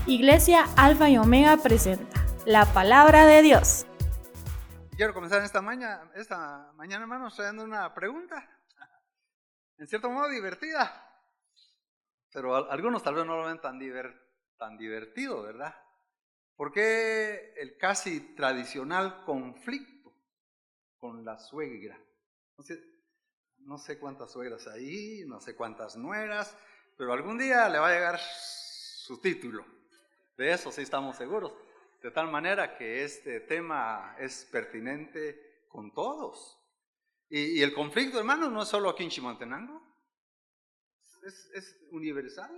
Iglesia Alfa y Omega presenta la Palabra de Dios. Quiero comenzar esta mañana, hermanos, trayendo una pregunta, en cierto modo divertida, pero algunos tal vez no lo ven tan divertido, ¿verdad? ¿Por qué el casi tradicional conflicto con la suegra? No sé cuántas suegras hay, no sé cuántas nueras, pero algún día le va a llegar su título. De eso sí estamos seguros. De tal manera que este tema es pertinente con todos. Y el conflicto, hermanos, no es solo aquí en Chimaltenango, es universal.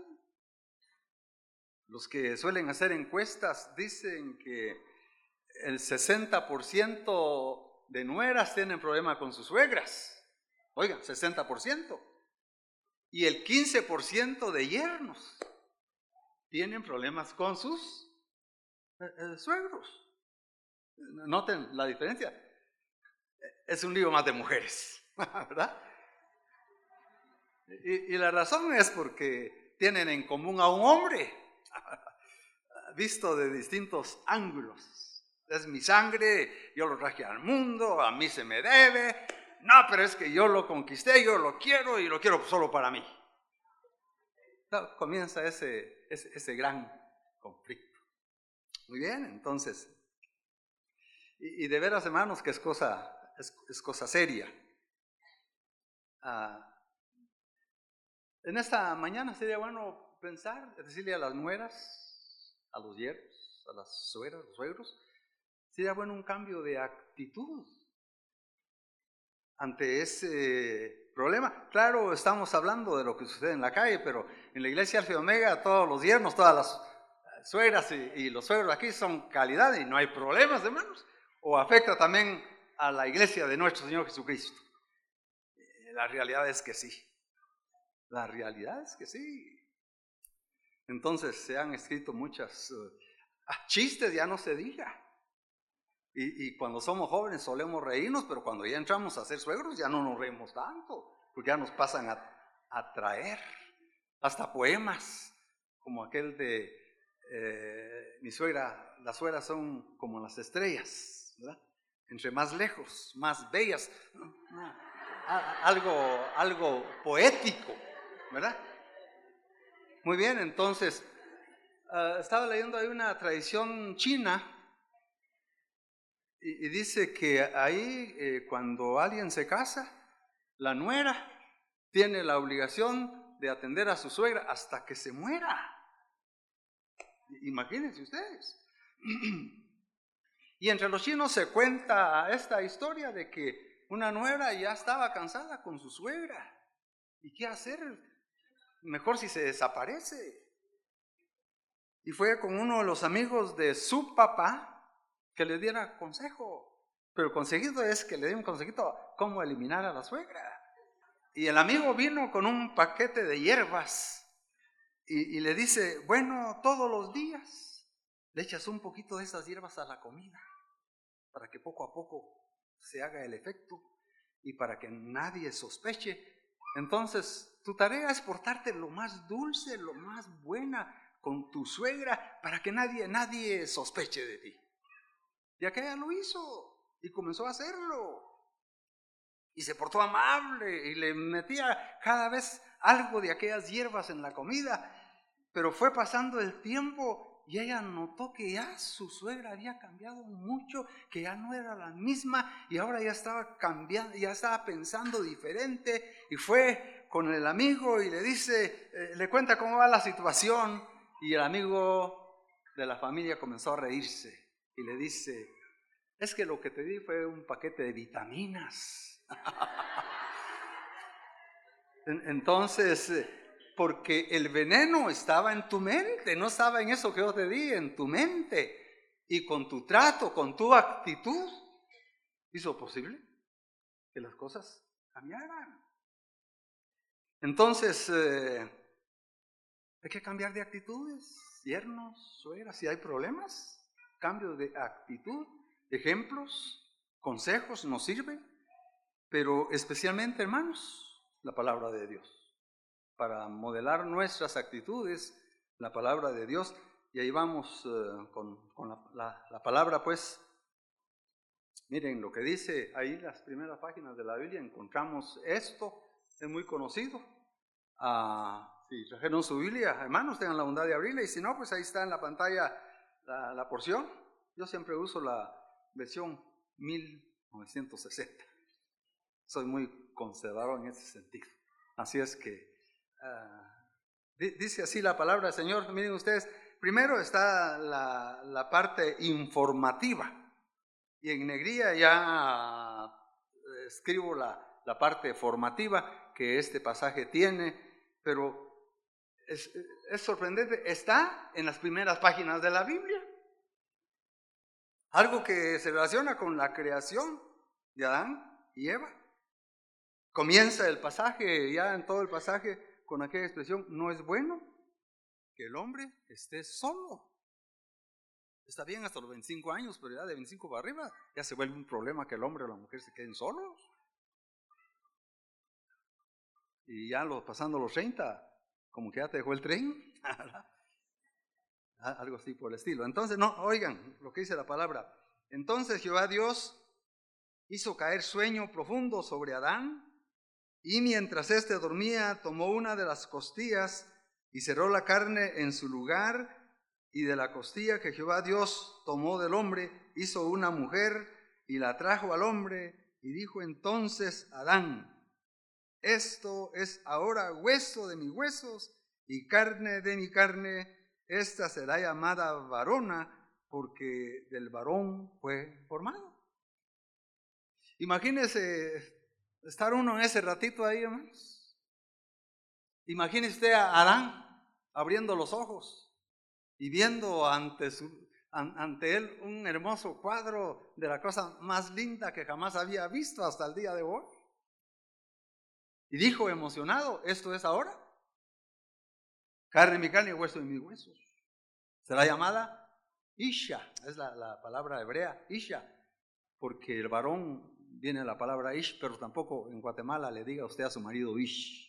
Los que suelen hacer encuestas dicen que el 60% de nueras tienen problema con sus suegras. Oigan, 60%. Y el 15% de yernos tienen problemas con sus suegros. Noten la diferencia. Es un lío más de mujeres, ¿verdad? Y la razón es porque tienen en común a un hombre, visto de distintos ángulos. Es mi sangre, yo lo traje al mundo, a mí se me debe. No, pero es que yo lo conquisté, yo lo quiero y lo quiero solo para mí. No, comienza ese gran conflicto. Muy bien, entonces. Y de veras, hermanos, que es cosa seria. En esta mañana sería bueno pensar, decirle a las nueras, a los yernos, a las suegras, los suegros, sería bueno un cambio de actitud ante ese problema. Claro, estamos hablando de lo que sucede en la calle, pero en la iglesia Alfa y Omega todos los yernos, todas las suegras y los suegros aquí son calidad y no hay problemas, hermanos. O afecta también a la iglesia de nuestro Señor Jesucristo. La realidad es que sí. La realidad es que sí. Entonces se han escrito muchas chistes, ya no se diga. Y cuando somos jóvenes solemos reírnos, pero cuando ya entramos a ser suegros ya no nos reímos tanto, porque ya nos pasan a traer hasta poemas, como aquel de mi suegra. Las suegras son como las estrellas, ¿verdad? Entre más lejos, más bellas. Algo poético, ¿verdad? Muy bien, entonces, estaba leyendo ahí una tradición china y dice que ahí cuando alguien se casa, la nuera tiene la obligación de atender a su suegra hasta que se muera. Imagínense ustedes. Y entre los chinos se cuenta esta historia de que una nuera ya estaba cansada con su suegra. ¿Y qué hacer? Mejor si se desaparece. Y fue con uno de los amigos de su papá que le diera consejo. Pero el consejito es que le dé un consejito cómo eliminar a la suegra. Y el amigo vino con un paquete de hierbas y le dice, bueno, todos los días le echas un poquito de esas hierbas a la comida para que poco a poco se haga el efecto y para que nadie sospeche. Entonces, tu tarea es portarte lo más dulce, lo más buena con tu suegra para que nadie sospeche de ti. Y aquella lo hizo y comenzó a hacerlo. Y se portó amable y le metía cada vez algo de aquellas hierbas en la comida. Pero fue pasando el tiempo y ella notó que ya su suegra había cambiado mucho, que ya no era la misma y ahora ya estaba cambiando, ya estaba pensando diferente. Y fue con el amigo y le dice, le cuenta cómo va la situación. Y el amigo de la familia comenzó a reírse y le dice, es que lo que te di fue un paquete de vitaminas. Entonces, porque el veneno estaba en tu mente, no estaba en eso que yo te di, en tu mente. Y con tu trato, con tu actitud, hizo posible que las cosas cambiaran. Entonces, hay que cambiar de actitudes, yernos, suegras, si hay problemas, cambio de actitud, ejemplos, consejos nos sirven, pero especialmente, hermanos, la palabra de Dios. Para modelar nuestras actitudes, la palabra de Dios Y ahí vamos con la palabra, pues. Miren lo que dice ahí las primeras páginas de la Biblia, encontramos esto, es muy conocido. Si trajeron su Biblia, hermanos, tengan la bondad de abrirla, y si no, pues ahí está en la pantalla la porción. Yo siempre uso la versión 1960. Soy muy conservador en ese sentido. Así es que dice así la palabra del Señor. Miren ustedes, primero está la parte informativa. Y en negrilla ya escribo la parte formativa que este pasaje tiene, pero es sorprendente, está en las primeras páginas de la Biblia. Algo que se relaciona con la creación de Adán y Eva. Comienza el pasaje, ya en todo el pasaje, con aquella expresión: no es bueno que el hombre esté solo. Está bien hasta los 25 años, pero ya de 25 para arriba ya se vuelve un problema que el hombre o la mujer se queden solos. Y ya pasando los 30, como que ya te dejó el tren. Algo así por el estilo. Entonces, no, oigan lo que dice la palabra. Entonces Jehová Dios hizo caer sueño profundo sobre Adán, y mientras éste dormía, tomó una de las costillas y cerró la carne en su lugar. Y de la costilla que Jehová Dios tomó del hombre, hizo una mujer y la trajo al hombre. Y dijo entonces Adán: esto es ahora hueso de mis huesos y carne de mi carne. Esta será llamada varona, porque del varón fue formado. Imagínese estar uno en ese ratito ahí, hermanos. Imagínese usted a Adán abriendo los ojos y viendo ante él un hermoso cuadro de la cosa más linda que jamás había visto hasta el día de hoy. Y dijo emocionado: esto es ahora carne de mi carne y hueso de mis huesos. Será llamada Isha, es la palabra hebrea, Isha, porque el varón viene de la palabra Ish, pero tampoco en Guatemala le diga usted a su marido Ish.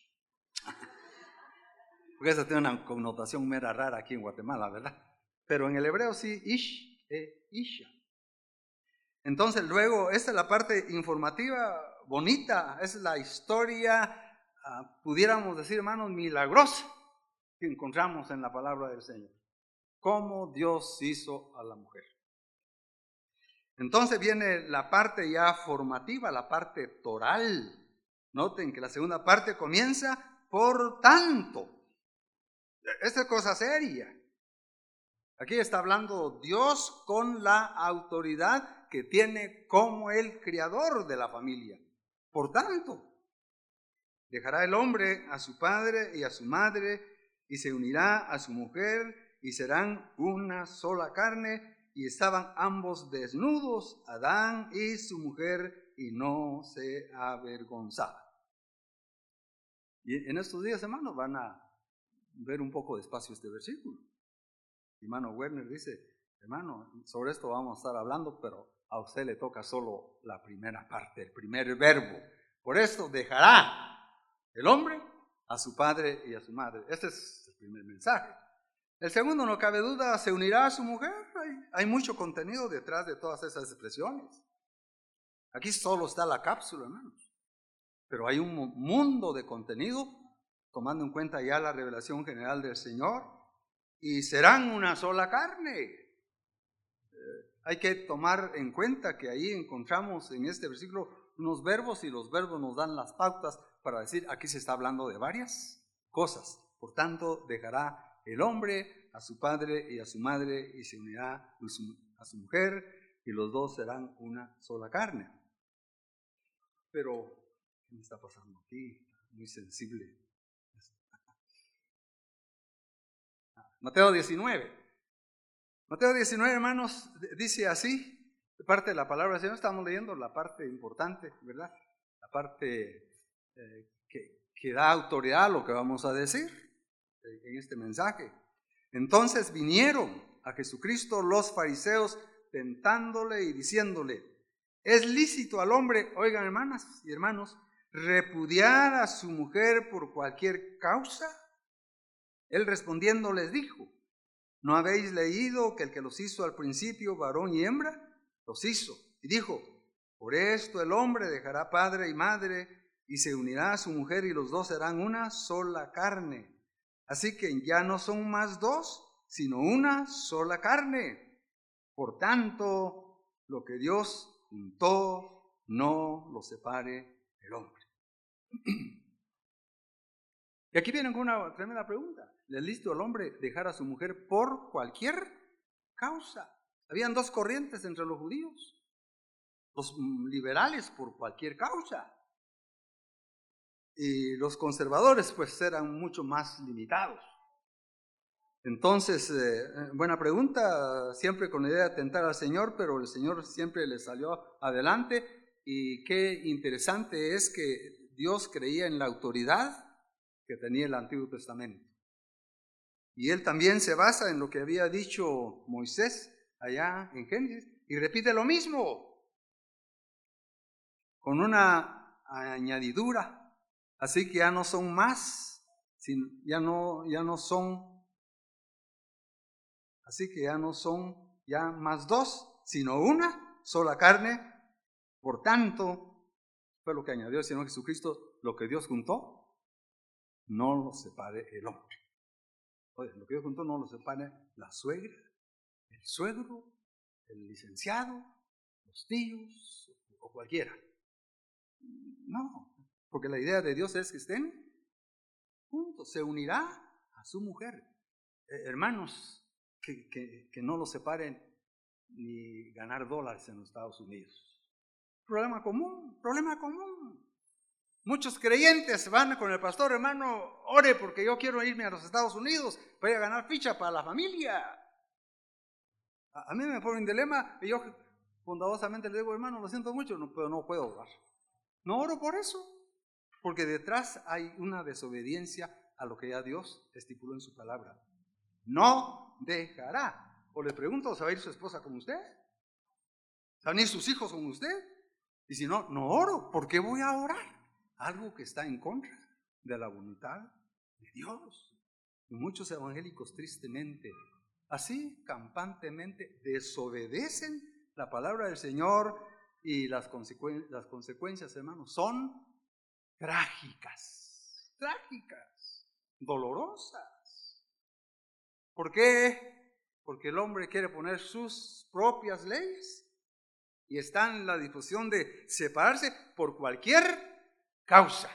Porque esa tiene una connotación mera rara aquí en Guatemala, ¿verdad? Pero en el hebreo sí, Ish, Isha. Entonces luego, esta es la parte informativa, bonita, es la historia, pudiéramos decir, hermanos, milagrosa que encontramos en la palabra del Señor. Cómo Dios hizo a la mujer. Entonces viene la parte ya formativa, la parte toral. Noten que la segunda parte comienza: por tanto. Esta es cosa seria. Aquí está hablando Dios con la autoridad que tiene como el creador de la familia. Por tanto, dejará el hombre a su padre y a su madre, y se unirá a su mujer, y serán una sola carne. Y estaban ambos desnudos, Adán y su mujer, y no se avergonzaban. Y en estos días, hermanos, van a ver un poco despacio este versículo. Hermano Werner dice: hermano, sobre esto vamos a estar hablando, pero a usted le toca solo la primera parte, el primer verbo. Por esto dejará el hombre a su padre y a su madre. Este es el primer mensaje. El segundo, no cabe duda, se unirá a su mujer. Hay mucho contenido detrás de todas esas expresiones. Aquí solo está la cápsula, hermanos. Pero hay un mundo de contenido, tomando en cuenta ya la revelación general del Señor. Y serán una sola carne. Hay que tomar en cuenta que ahí encontramos en este versículo unos verbos, y los verbos nos dan las pautas para decir: aquí se está hablando de varias cosas. Por tanto, dejará el hombre a su padre y a su madre, y se unirá a su mujer, y los dos serán una sola carne. Pero, ¿qué me está pasando aquí? Muy sensible. Mateo 19. Mateo 19, hermanos, dice así, parte de la palabra del Señor. Estamos leyendo la parte importante, ¿verdad? La parte que da autoridad a lo que vamos a decir en este mensaje. Entonces vinieron a Jesucristo los fariseos, tentándole y diciéndole: ¿es lícito al hombre, oigan hermanas y hermanos, repudiar a su mujer por cualquier causa? Él respondiendo les dijo: ¿No habéis leído que el que los hizo al principio, varón y hembra, los hizo? Y dijo, por esto el hombre dejará padre y madre y se unirá a su mujer y los dos serán una sola carne. Así que ya no son más dos, sino una sola carne. Por tanto, lo que Dios juntó, no lo separe el hombre. Y aquí vienen con una tremenda pregunta. ¿Le es lícito al hombre dejar a su mujer por cualquier causa? Habían dos corrientes entre los judíos. Los liberales por cualquier causa. Y los conservadores pues eran mucho más limitados. Entonces, buena pregunta, siempre con la idea de tentar al Señor, pero el Señor siempre le salió adelante. Y qué interesante es que Dios creía en la autoridad que tenía el Antiguo Testamento. Y Él también se basa en lo que había dicho Moisés allá en Génesis, y repite lo mismo, con una añadidura. Así que ya no son más, ya no son ya más dos, sino una sola carne. Por tanto, fue lo que añadió el Señor Jesucristo, lo que Dios juntó, no lo separe el hombre. Oye, lo que Dios juntó no lo separe la suegra, el suegro, el licenciado, los tíos o cualquiera. No, porque la idea de Dios es que estén juntos, se unirá a su mujer. Hermanos, que no los separen ni ganar dólares en los Estados Unidos. Problema común. Muchos creyentes van con el pastor, hermano, ore porque yo quiero irme a los Estados Unidos, voy a ganar ficha para la familia. A mí me pone un dilema y yo bondadosamente le digo, hermano, lo siento mucho, pero no puedo orar. No oro por eso, porque detrás hay una desobediencia a lo que ya Dios estipuló en su palabra. No dejará. O le pregunto, ¿se va a ir su esposa con usted? ¿Se van a ir sus hijos con usted? Y si no, no oro. ¿Por qué voy a orar? Algo que está en contra de la voluntad de Dios. Y muchos evangélicos tristemente, así campantemente, desobedecen la palabra del Señor y las consecuencias, hermanos, son trágicas, dolorosas. ¿Por qué? Porque el hombre quiere poner sus propias leyes y está en la disposición de separarse por cualquier causa,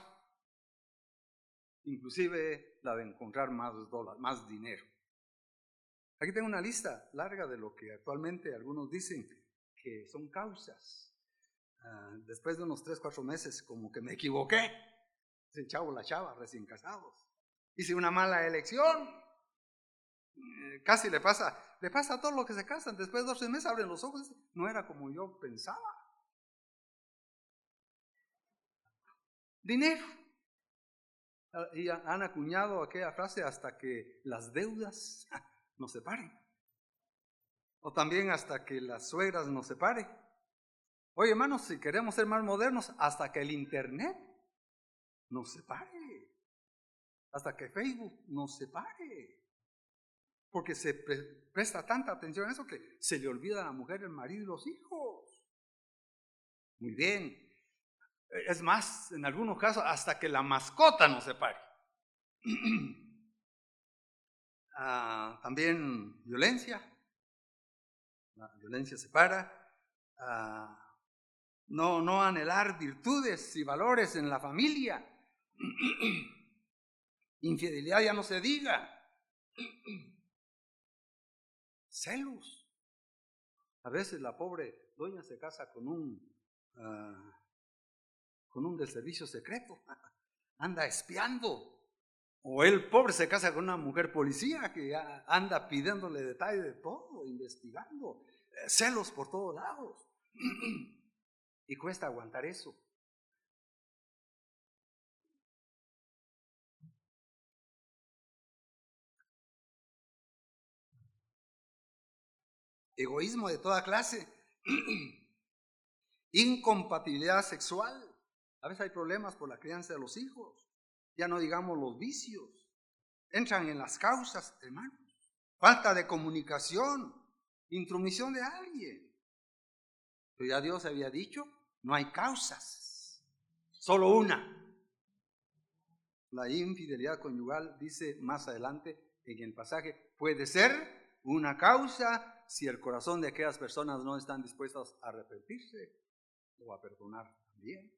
inclusive la de encontrar más dólares, más dinero. Aquí tengo una lista larga de lo que actualmente algunos dicen que son causas. Después de unos 3-4 meses como que me equivoqué, ese chavo, la chava, recién casados, hice una mala elección. Casi le pasa a todos los que se casan, después de 12 meses abren los ojos, no era como yo pensaba. Dinero. Y han acuñado aquella frase, hasta que las deudas nos separen. O también hasta que las suegras nos separen. Oye, hermanos, si queremos ser más modernos, hasta que el internet nos separe. Hasta que Facebook nos separe. Porque se presta tanta atención a eso que se le olvida a la mujer, el marido y los hijos. Muy bien. Es más, en algunos casos, hasta que la mascota nos separe. También violencia. La violencia separa. No anhelar virtudes y valores en la familia. Infidelidad ya no se diga. Celos. A veces la pobre doña se casa con un del servicio secreto, anda espiando. O el pobre se casa con una mujer policía que anda pidiéndole detalles de todo, investigando, celos por todos lados. Y cuesta aguantar eso. Egoísmo de toda clase. Incompatibilidad sexual. A veces hay problemas por la crianza de los hijos. Ya no digamos los vicios. Entran en las causas, hermanos. falta de comunicación, intromisión de alguien. Pero ya Dios había dicho, no hay causas, solo una. La infidelidad conyugal, dice más adelante en el pasaje, puede ser una causa si el corazón de aquellas personas no están dispuestas a arrepentirse o a perdonar también.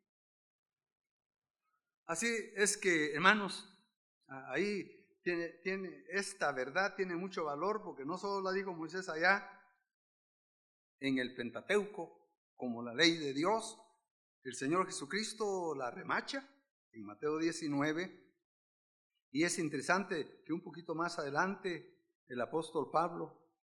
Así es que, hermanos, ahí tiene esta verdad, tiene mucho valor, porque no solo la dijo Moisés allá en el Pentateuco, como la ley de Dios, el Señor Jesucristo la remacha en Mateo 19, y es interesante que un poquito más adelante el apóstol Pablo,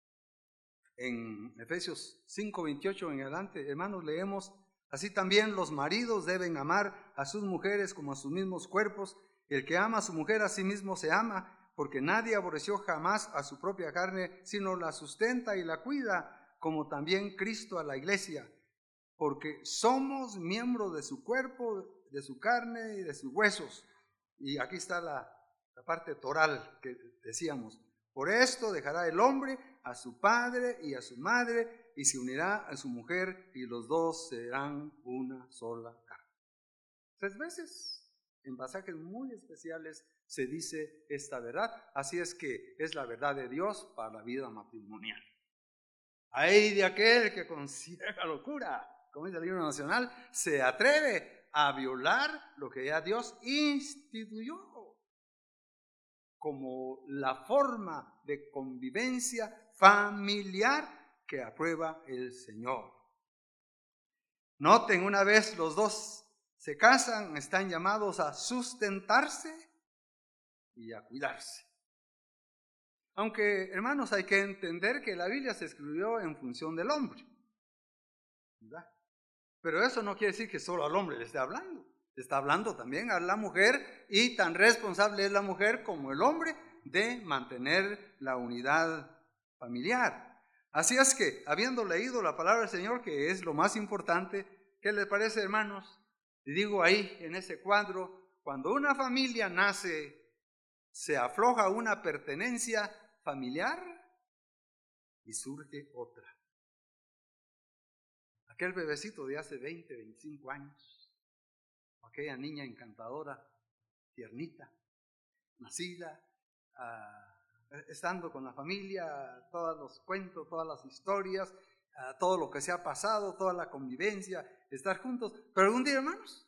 en Efesios 5:28 en adelante, hermanos, leemos: así también los maridos deben amar a sus mujeres como a sus mismos cuerpos. El que ama a su mujer a sí mismo se ama, porque nadie aborreció jamás a su propia carne, sino la sustenta y la cuida, como también Cristo a la iglesia, porque somos miembros de su cuerpo, de su carne y de sus huesos. Y aquí está la parte toral que decíamos: por esto dejará el hombre a su padre y a su madre, y se unirá a su mujer, y los dos serán una sola carne. 3 veces en pasajes muy especiales se dice esta verdad. Así es que es la verdad de Dios para la vida matrimonial. Ay de aquel que con ciega locura, como dice el libro nacional, se atreve a violar lo que ya Dios instituyó como la forma de convivencia familiar que aprueba el Señor. Noten, una vez los dos se casan, están llamados a sustentarse y a cuidarse. Aunque, hermanos, hay que entender que la Biblia se escribió en función del hombre, ¿verdad? Pero eso no quiere decir que solo al hombre le esté hablando. Le está hablando también a la mujer, y tan responsable es la mujer como el hombre de mantener la unidad familiar. Así es que, habiendo leído la palabra del Señor, que es lo más importante, ¿qué les parece, hermanos? Y digo ahí en ese cuadro, cuando una familia nace, se afloja una pertenencia familiar y surge otra. Aquel bebecito de hace 20, 25 años, aquella niña encantadora, tiernita, nacida, estando con la familia, todos los cuentos, todas las historias, todo lo que se ha pasado, toda la convivencia, estar juntos. Pero algún día, hermanos,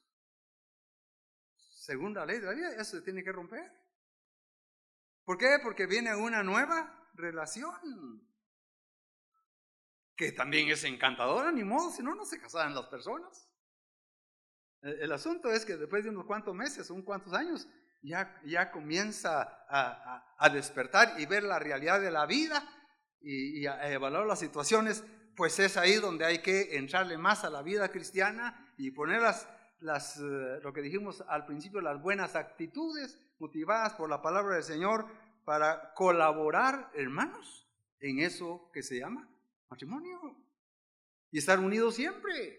según la ley de la vida, eso se tiene que romper. ¿Por qué? Porque viene una nueva relación, que también es encantadora, ni modo, si no, no se casaban las personas. El asunto es que después de unos cuantos meses, unos cuantos años, ya comienza a despertar y ver la realidad de la vida y a evaluar las situaciones. Pues es ahí donde hay que entrarle más a la vida cristiana y poner lo que dijimos al principio, las buenas actitudes motivadas por la palabra del Señor para colaborar, hermanos, en eso que se llama matrimonio y estar unidos siempre.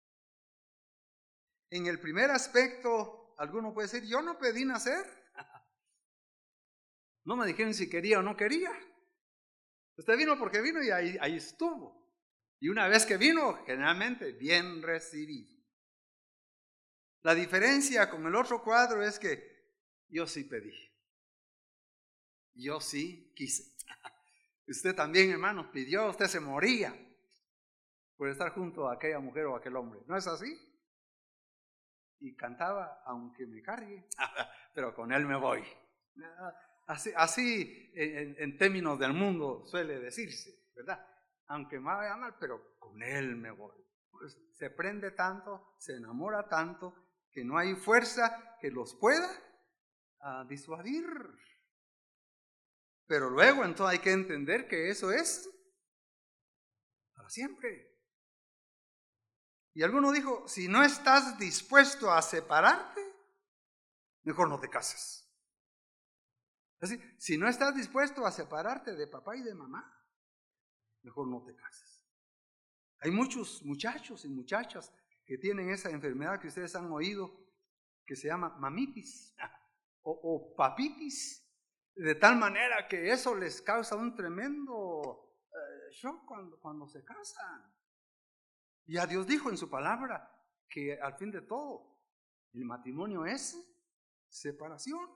En el primer aspecto, alguno puede decir: yo no pedí nacer, no me dijeron si quería o no quería. Usted vino porque vino y ahí estuvo. Y una vez que vino, generalmente bien recibido. La diferencia con el otro cuadro es que yo sí pedí, yo sí quise. Usted también, hermanos, pidió, usted se moría por estar junto a aquella mujer o a aquel hombre. ¿No es así? Y cantaba: aunque me cargue, pero con él me voy. Así en términos del mundo suele decirse, ¿verdad? Aunque me vaya mal, pero con él me voy. Pues se prende tanto, se enamora tanto, que no hay fuerza que los pueda disuadir. Pero luego entonces hay que entender que eso es para siempre. Y alguno dijo: si no estás dispuesto a separarte, mejor no te cases. Así, si no estás dispuesto a separarte de papá y de mamá, mejor no te cases. Hay muchos muchachos y muchachas que tienen esa enfermedad que ustedes han oído, que se llama mamitis o papitis, De tal manera que eso les causa un tremendo shock cuando se casan. Ya Dios dijo en su palabra que al fin de todo, el matrimonio es separación.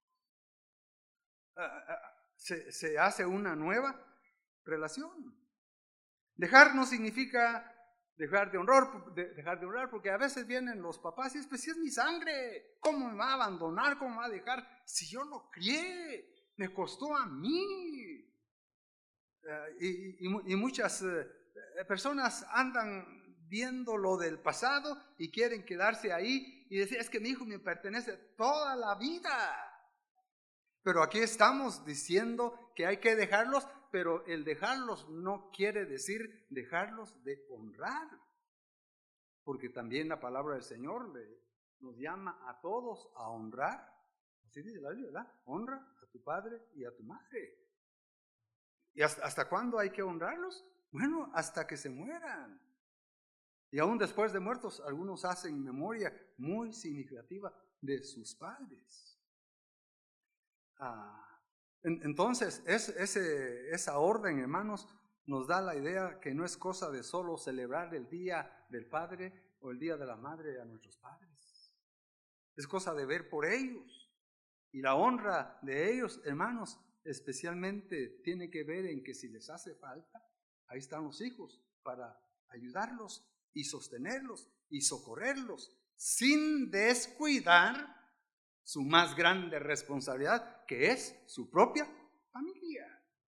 Se hace una nueva relación. Dejar no significa dejar de honrar, porque a veces vienen los papás y es, pues si es mi sangre, ¿cómo me va a abandonar? ¿Cómo me va a dejar? Si yo lo crié, me costó a mí. Y muchas personas andan viendo lo del pasado y quieren quedarse ahí y decir, es que mi hijo me pertenece toda la vida. Pero aquí estamos diciendo que hay que dejarlos, pero el dejarlos no quiere decir dejarlos de honrar, porque también la palabra del Señor nos llama a todos a honrar. Así dice la Biblia, ¿verdad? Honra a tu padre y a tu madre. ¿Y hasta cuándo hay que honrarlos? Bueno, hasta que se mueran. Y aún después de muertos, algunos hacen memoria muy significativa de sus padres. Entonces, esa orden, hermanos, nos da la idea que no es cosa de solo celebrar el día del padre o el día de la madre a nuestros padres. Es cosa de ver por ellos. Y la honra de ellos, hermanos, especialmente tiene que ver en que si les hace falta, ahí están los hijos para ayudarlos y sostenerlos y socorrerlos sin descuidar su más grande responsabilidad, que es su propia familia.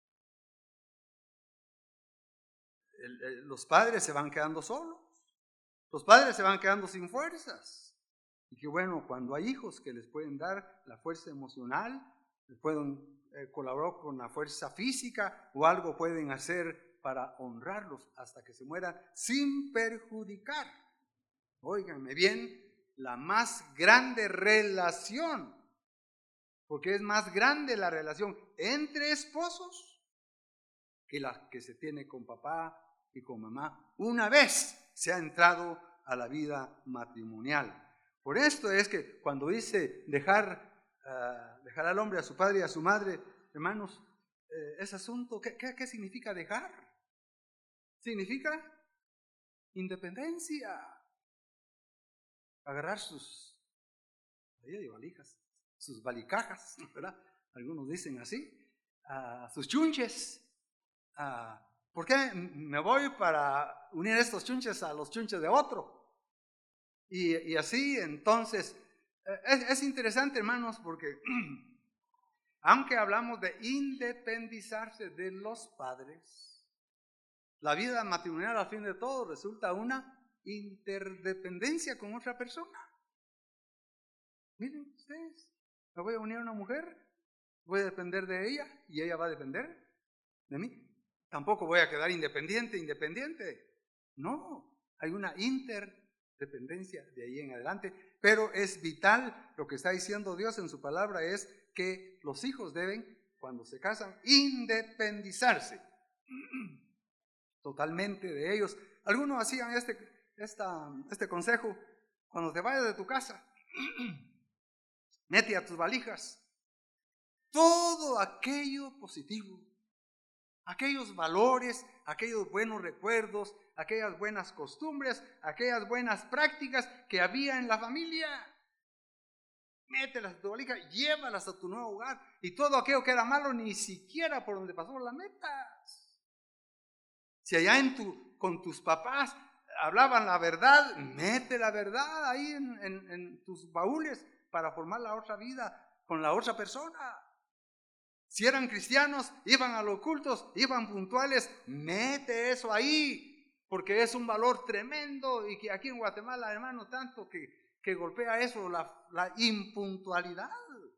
Los padres se van quedando solos, los padres se van quedando sin fuerzas. Y que bueno, cuando hay hijos que les pueden dar la fuerza emocional, les pueden colaborar con la fuerza física o algo pueden hacer para honrarlos hasta que se mueran sin perjudicar, óiganme bien, la más grande relación, porque es más grande la relación entre esposos que la que se tiene con papá y con mamá una vez se ha entrado a la vida matrimonial. Por esto es que cuando dice dejar al hombre a su padre y a su madre, hermanos, ese asunto, ¿qué significa dejar? Significa independencia. Agarrar sus valijas, sus valicajas, ¿verdad? Algunos dicen así, sus chunches. ¿Por qué me voy para unir estos chunches a los chunches de otro? Y así, entonces, es interesante, hermanos, porque aunque hablamos de independizarse de los padres, la vida matrimonial al fin de todo resulta una interdependencia con otra persona. Miren ustedes, me voy a unir a una mujer, voy a depender de ella y ella va a depender de mí. Tampoco voy a quedar independiente. No, hay una interdependencia de ahí en adelante, pero es vital lo que está diciendo Dios en su palabra, es que los hijos deben, cuando se casan, independizarse totalmente de ellos. Algunos hacían este consejo: cuando te vayas de tu casa, mete a tus valijas todo aquello positivo, aquellos valores, aquellos buenos recuerdos, aquellas buenas costumbres, aquellas buenas prácticas que había en la familia. Mételas a tu valija, llévalas a tu nuevo hogar, y todo aquello que era malo ni siquiera por donde pasó la metas. Si allá con tus papás hablaban la verdad, mete la verdad ahí en tus baúles para formar la otra vida con la otra persona. Si eran cristianos, iban a los cultos, iban puntuales, mete eso ahí, porque es un valor tremendo, y que aquí en Guatemala, hermano, tanto que golpea eso, la impuntualidad.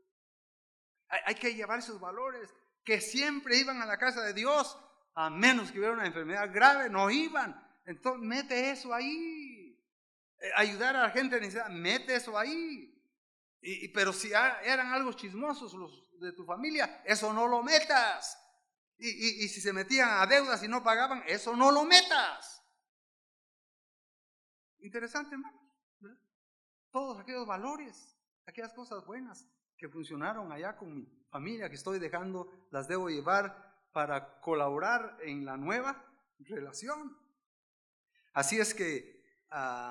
Hay que llevar esos valores, que siempre iban a la casa de Dios, a menos que hubiera una enfermedad grave, no iban. Entonces, mete eso ahí. Ayudar a la gente necesidad, mete eso ahí. Pero si eran algo chismosos los de tu familia, eso no lo metas. Y si se metían a deudas y no pagaban, eso no lo metas. Interesante, hermano. Todos aquellos valores, aquellas cosas buenas que funcionaron allá con mi familia que estoy dejando, las debo llevar para colaborar en la nueva relación. Así es que,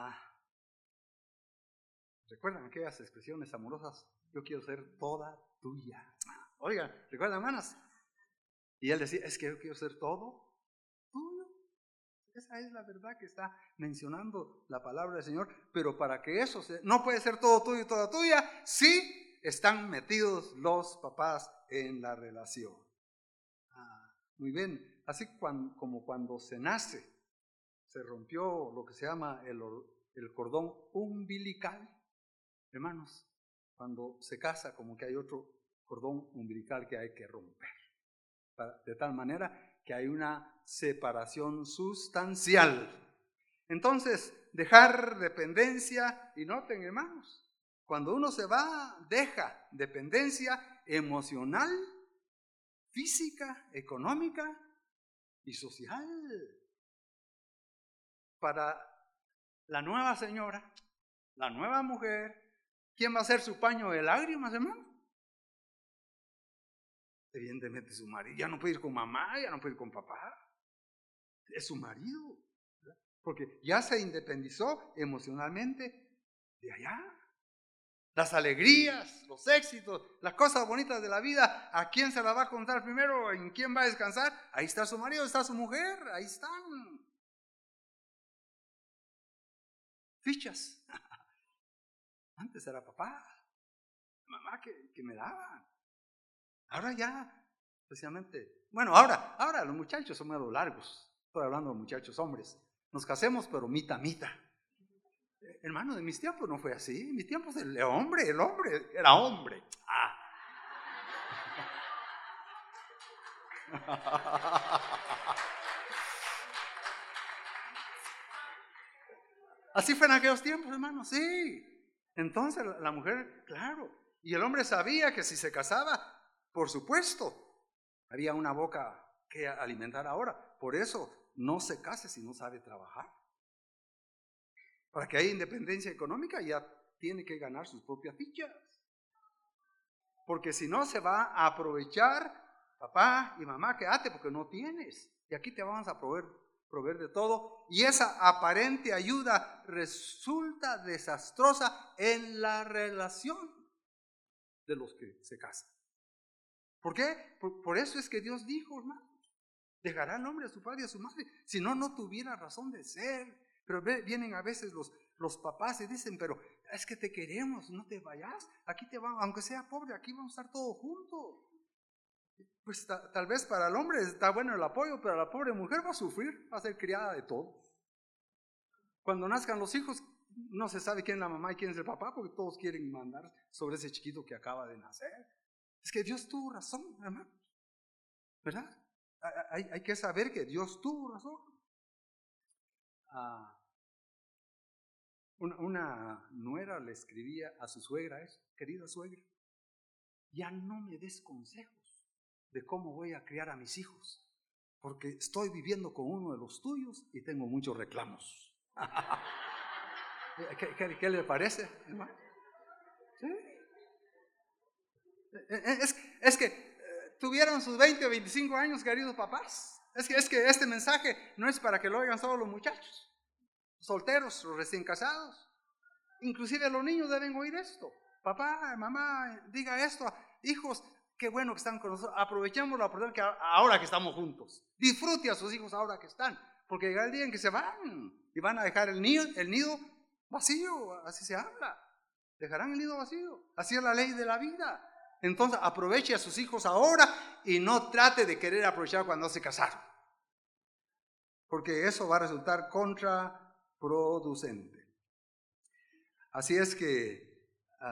¿recuerdan aquellas expresiones amorosas? Yo quiero ser toda tuya. Oiga, ¿recuerdan, hermanas? Y él decía, es que yo quiero ser todo tuyo. Esa es la verdad que está mencionando la palabra del Señor. Pero para que eso no puede ser todo tuyo y toda tuya, sí están metidos los papás en la relación. Muy bien, así como cuando se nace, se rompió lo que se llama el cordón umbilical. Hermanos, cuando se casa, como que hay otro cordón umbilical que hay que romper. De tal manera que hay una separación sustancial. Entonces, dejar dependencia, y noten, hermanos, cuando uno se va, deja dependencia emocional, física, económica y social. Para la nueva señora, la nueva mujer, ¿quién va a ser su paño de lágrimas, hermano? Evidentemente su marido. Ya no puede ir con mamá, ya no puede ir con papá. Es su marido, ¿verdad? Porque ya se independizó emocionalmente de allá. Las alegrías, los éxitos, las cosas bonitas de la vida, ¿a quién se las va a contar primero? ¿En quién va a descansar? Ahí está su marido, está su mujer, ahí están. Fichas. Antes era papá, mamá que me daban. Ahora ya, especialmente, bueno, ahora los muchachos son medio largos. Estoy hablando de muchachos hombres. Nos casemos, pero mita. Hermano, de mis tiempos no fue así. En mis tiempos el hombre era hombre. Así fue en aquellos tiempos, hermano, sí. Entonces la mujer, claro. Y el hombre sabía que si se casaba, por supuesto, había una boca que alimentar ahora. Por eso no se case si no sabe trabajar. Para que haya independencia económica ya tiene que ganar sus propias fichas. Porque si no se va a aprovechar, papá y mamá, quédate porque no tienes. Y aquí te vamos a proveer de todo. Y esa aparente ayuda resulta desastrosa en la relación de los que se casan. ¿Por qué? Por eso es que Dios dijo, hermano, dejará al hombre a su padre y a su madre. Si no, no tuviera razón de ser. Pero vienen a veces los papás y dicen, pero es que te queremos, no te vayas. Aquí te vamos, aunque sea pobre, aquí vamos a estar todos juntos. Pues tal vez para el hombre está bueno el apoyo, pero la pobre mujer va a sufrir, va a ser criada de todos. Cuando nazcan los hijos, no se sabe quién es la mamá y quién es el papá, porque todos quieren mandar sobre ese chiquito que acaba de nacer. Es que Dios tuvo razón, hermano, ¿verdad? Hay que saber que Dios tuvo razón. Una nuera le escribía a su suegra eso: querida suegra, ya no me des consejos de cómo voy a criar a mis hijos, porque estoy viviendo con uno de los tuyos y tengo muchos reclamos. ¿Qué le parece, hermano? ¿Sí? Es que tuvieron sus 20 o 25 años, queridos papás. Es que este mensaje no es para que lo oigan solo los muchachos solteros, los recién casados. Inclusive los niños deben oír esto. Papá, mamá, diga esto. Hijos, qué bueno que están con nosotros. Aprovechemos la oportunidad que ahora que estamos juntos. Disfrute a sus hijos ahora que están. Porque llega el día en que se van y van a dejar el nido vacío. Así se habla. Dejarán el nido vacío. Así es la ley de la vida. Entonces aproveche a sus hijos ahora y no trate de querer aprovechar cuando se casaron. Porque eso va a resultar contraproducente. Así es que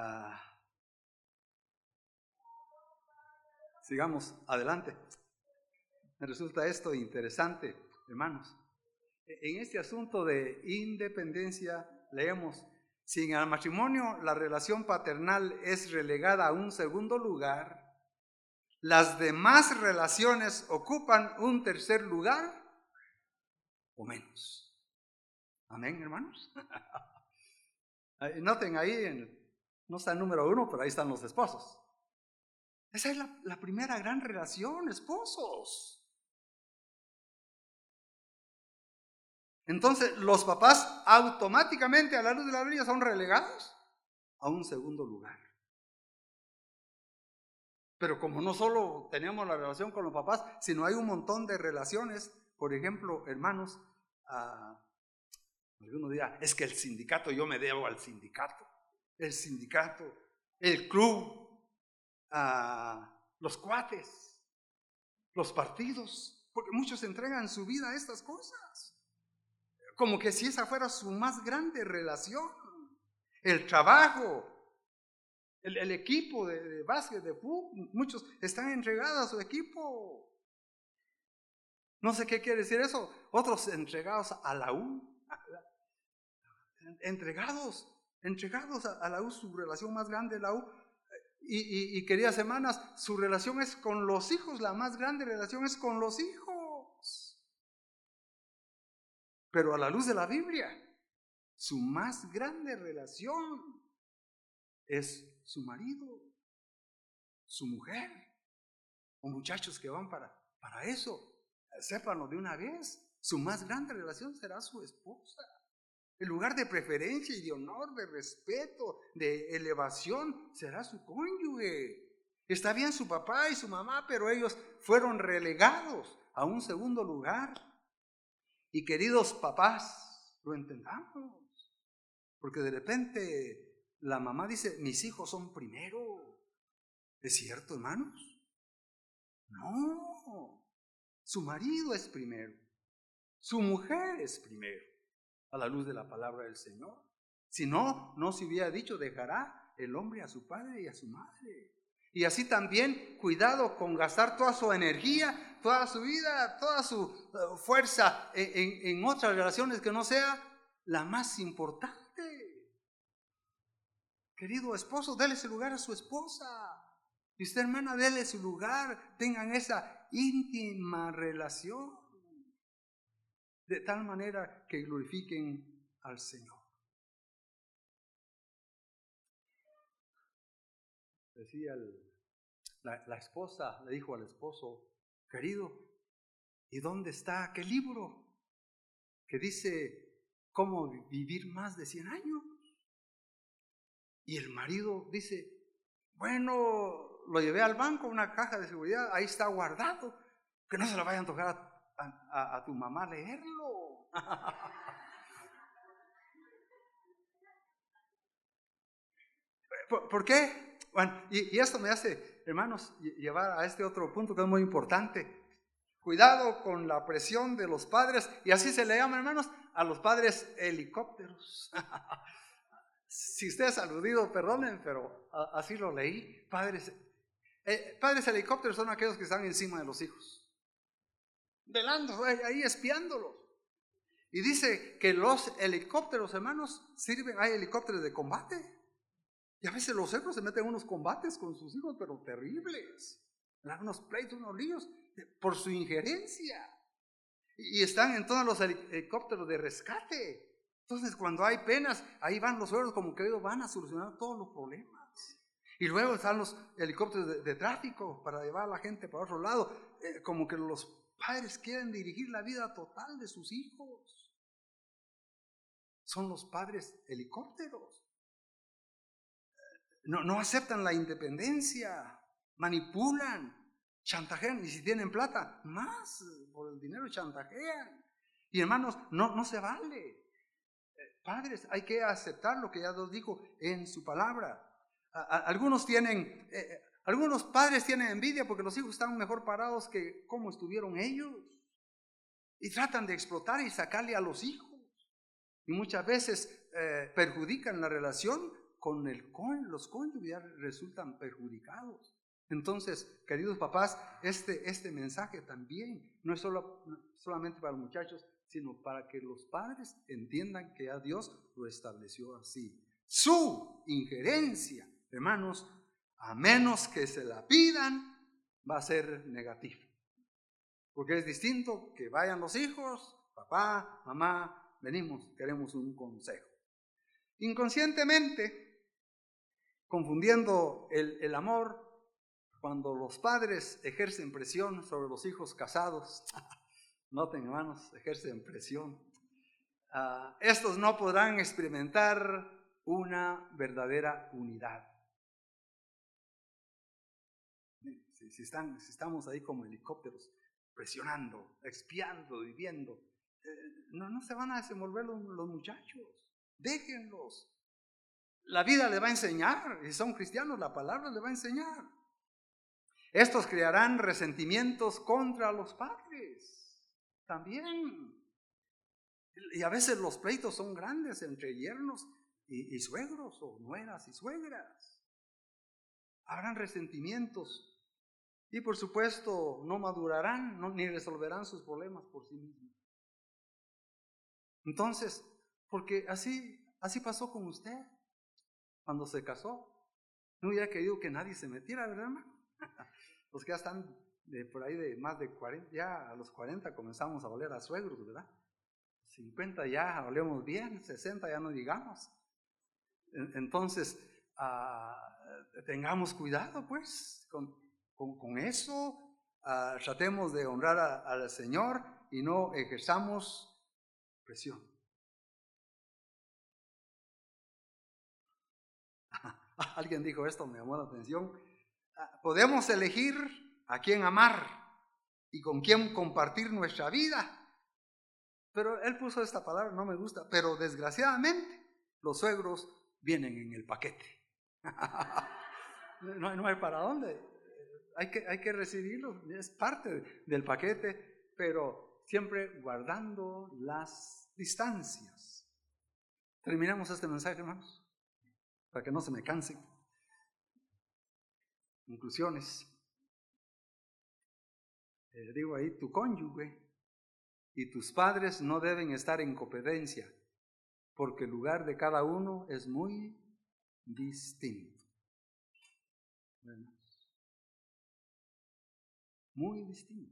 sigamos adelante. Me resulta esto interesante, hermanos. En este asunto de independencia leemos: si en el matrimonio la relación paternal es relegada a un segundo lugar, las demás relaciones ocupan un tercer lugar o menos. Amén, hermanos. Noten ahí, no está el número 1, pero ahí están los esposos. Esa es la primera gran relación, esposos. Entonces, los papás automáticamente a la luz de la Biblia son relegados a un segundo lugar. Pero como no solo tenemos la relación con los papás, sino hay un montón de relaciones. Por ejemplo, hermanos, algunos dirán, es que el sindicato, yo me debo al sindicato. El sindicato, el club, los cuates, los partidos, porque muchos entregan su vida a estas cosas. Como que si esa fuera su más grande relación. El trabajo, el equipo de básquet, de fútbol, muchos están entregados a su equipo. No sé qué quiere decir eso. Otros entregados a la U. Entregados a la U, su relación más grande es la U. Y queridas hermanas, su relación es con los hijos, la más grande relación es con los hijos. Pero a la luz de la Biblia, su más grande relación es su marido, su mujer, o muchachos que van para eso. Sépanlo de una vez, su más grande relación será su esposa. El lugar de preferencia y de honor, de respeto, de elevación, será su cónyuge. Está bien su papá y su mamá, pero ellos fueron relegados a un segundo lugar. Y queridos papás, lo entendamos, porque de repente la mamá dice, mis hijos son primero. ¿Es cierto, hermanos? No, su marido es primero, su mujer es primero, a la luz de la palabra del Señor. Si no, no se hubiera dicho, dejará el hombre a su padre y a su madre. Y así también, cuidado con gastar toda su energía, toda su vida, toda su fuerza en otras relaciones que no sea la más importante. Querido esposo, déle ese lugar a su esposa. Y usted, hermana, déle su lugar. Tengan esa íntima relación, de tal manera que glorifiquen al Señor. Decía la esposa, le dijo al esposo, querido, ¿y dónde está aquel libro que dice cómo vivir más de 100 años? Y el marido dice, bueno, lo llevé al banco, una caja de seguridad, ahí está guardado, que no se lo vayan a tocar a tu mamá leerlo. ¿Por qué? Bueno, y esto me hace, hermanos, llevar a este otro punto que es muy importante. Cuidado con la presión de los padres, y así se le llama, hermanos, a los padres helicópteros. Si usted es aludido, perdonen, pero así lo leí. Padres helicópteros son aquellos que están encima de los hijos, velando, ahí espiándolos. Y dice que los helicópteros, hermanos, sirven, hay helicópteros de combate. Y a veces los hijos se meten en unos combates con sus hijos, pero terribles. Unos pleitos, unos líos, por su injerencia. Y están en todos los helicópteros de rescate. Entonces, cuando hay penas, ahí van los suegros como que ellos van a solucionar todos los problemas. Y luego están los helicópteros de tráfico para llevar a la gente para otro lado. Como que los padres quieren dirigir la vida total de sus hijos. Son los padres helicópteros. No aceptan la independencia, manipulan, chantajean, y si tienen plata, más por el dinero chantajean. Y hermanos, no se vale. Padres, hay que aceptar lo que ya Dios dijo en su palabra. Algunos padres tienen envidia porque los hijos están mejor parados que cómo estuvieron ellos. Y tratan de explotar y sacarle a los hijos. Y muchas veces perjudican la relación con los cónyuges, resultan perjudicados. Entonces, queridos papás, este mensaje también no es solamente para los muchachos, sino para que los padres entiendan que ya Dios lo estableció así. Su injerencia, hermanos, a menos que se la pidan, va a ser negativa. Porque es distinto que vayan los hijos, papá, mamá, venimos, queremos un consejo. Inconscientemente, confundiendo el amor Cuando los padres ejercen presión sobre los hijos casados, noten hermanos, ejercen presión, estos no podrán experimentar una verdadera unidad. Si estamos ahí como helicópteros, presionando, espiando, viviendo, no se van a desenvolver los muchachos. Déjenlos. La vida les va a enseñar, si son cristianos, la palabra les va a enseñar. Estos crearán resentimientos contra los padres también. Y a veces los pleitos son grandes entre yernos y suegros, o nueras y suegras. Habrán resentimientos y por supuesto no madurarán ni resolverán sus problemas por sí mismos. Entonces, porque así pasó con usted cuando se casó. No hubiera querido que nadie se metiera, ¿verdad, hermano? Los que ya están por ahí de más de 40, ya a los 40 comenzamos a oler a suegros, ¿verdad? 50 ya olemos bien, 60 ya no digamos. Entonces, tengamos cuidado pues con eso, tratemos de honrar al Señor y no ejerzamos presión. Alguien dijo esto, me llamó la atención. Podemos elegir a quién amar y con quién compartir nuestra vida. Pero él puso esta palabra, no me gusta, pero desgraciadamente los suegros vienen en el paquete. No hay para dónde. Hay que recibirlos, es parte del paquete, pero siempre guardando las distancias. Terminamos este mensaje, hermanos, para que no se me cansen. Conclusiones. Digo ahí, tu cónyuge y tus padres no deben estar en competencia, porque el lugar de cada uno es muy distinto. Muy distinto.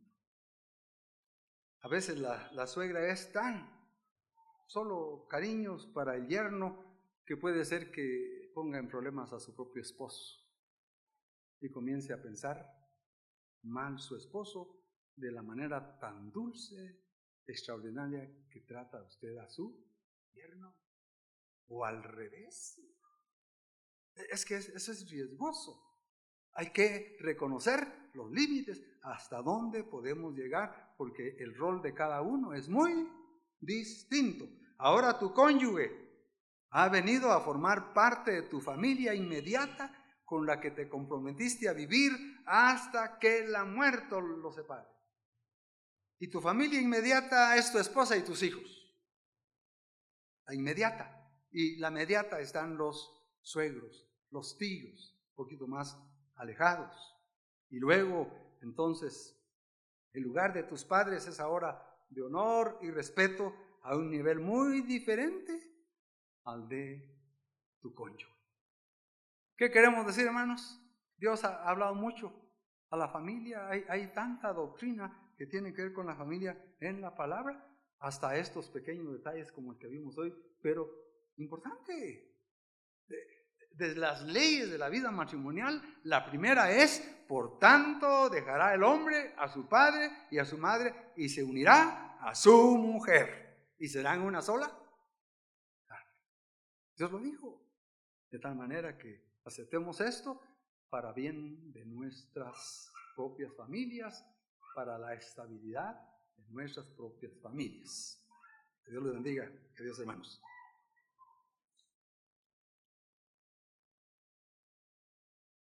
A veces la suegra es tan solo cariños para el yerno que puede ser que ponga en problemas a su propio esposo y comience a pensar mal su esposo de la manera tan dulce, extraordinaria que trata usted a su yerno, o al revés. Es que eso es riesgoso. Hay que reconocer los límites, hasta dónde podemos llegar, porque el rol de cada uno es muy distinto. Ahora tu cónyuge ha venido a formar parte de tu familia inmediata con la que te comprometiste a vivir hasta que la muerte los separe. Y tu familia inmediata es tu esposa y tus hijos. La inmediata. Y la inmediata están los suegros, los tíos, un poquito más alejados. Y luego, entonces, el lugar de tus padres es ahora de honor y respeto a un nivel muy diferente al de tu cónyuge. ¿Qué queremos decir, hermanos? Dios ha hablado mucho a la familia. Hay tanta doctrina que tiene que ver con la familia en la palabra, hasta estos pequeños detalles como el que vimos hoy, pero importante. De las leyes de la vida matrimonial, la primera es, por tanto, dejará el hombre a su padre y a su madre y se unirá a su mujer y serán una sola carne. Dios lo dijo. De tal manera que aceptemos esto para bien de nuestras propias familias, para la estabilidad de nuestras propias familias. Que Dios les bendiga, queridos hermanos.